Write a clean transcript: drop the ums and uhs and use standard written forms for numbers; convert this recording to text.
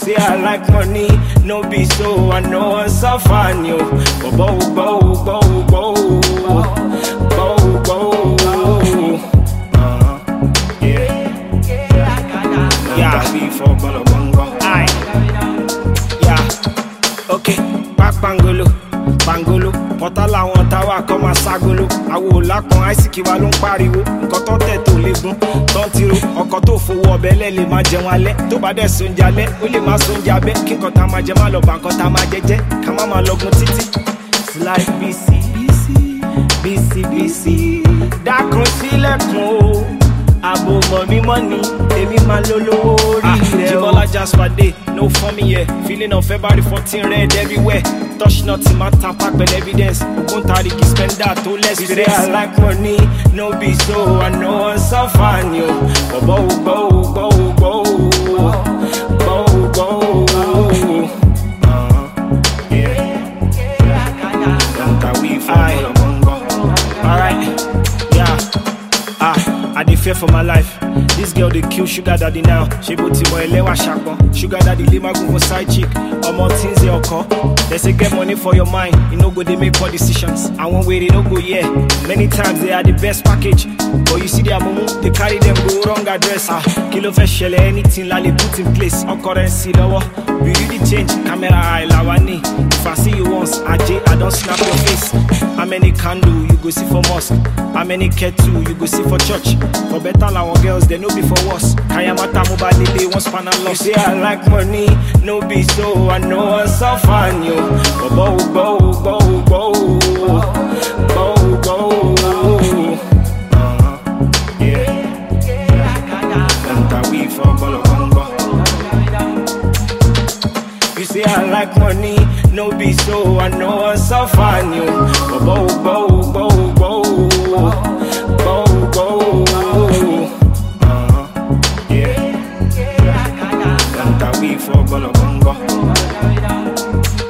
say I like money, no be so I know I'm suffering you. Bow, bow, bow, bow, bow, bow. Yeah, before Bongo. Aye. Yeah. Okay. Back Bangolo. Bangolo, pọ̀tá làwọn táwa kọ́ máa ságolo. Àwo lápọn àìsíkì wa ló ń pariwo. Nǹkan tó tẹ̀ tó léegun, tó ń tiro. Ọkọ̀ tó fowó ọbẹ̀ lẹ̀ lè máa jẹun alẹ́. Tó bá dẹ̀ sóúnjẹ alẹ́, ó lè máa sóúnjẹ abẹ́. Kí nǹkan tá máa jẹ má lọ bá nǹkan tá máa jẹ jẹ́. Ká má máa lọgun títí. It's like BC, BC, BC. Dákun sílẹ̀kùn o. Abo mommy money, èmi máa lólówó orí rẹ̀ o. Jibola Jasper Day, no for me here. Feeling on February 14 red everywhere. Touch nothing, my tapak with evidence. Oguntariki spend that to less. You say I like money, no be so I know I'm suffering you. Bow, bow, bow, bow, bow, bow. Yeah. Don't we fight? Alright, yeah. I dey fear for my life. This girl dey kill sugar daddy now. She go ti mo elewa shakon. Sugar daddy lay my go for side chick. Omo things dey occur. They say get money for your mind. You no go dey make poor decisions. I won't wait, they no go yeah. Many times they are the best package. But you see their mumu, they carry them go wrong address. Kilo fe shele anything like they put in place. On currency lower. We really change. Camera eye lawani. If I see you once, I don't snap your face. How many candle you go see for mosque? How many kettle you go see for church? For better la one girls, they no be for worse. Kayamata mobile they once pan and lost. You say I like money, no be so I know I'm suffering you. Bow, bow, bow, bow, bow, bow. Yeah. Don't we for Bongo. You say I like money, no be so I know I'm suffering you. Bow, bow, bow, bow, bow, bow. Yeah. Don't we for Bongo.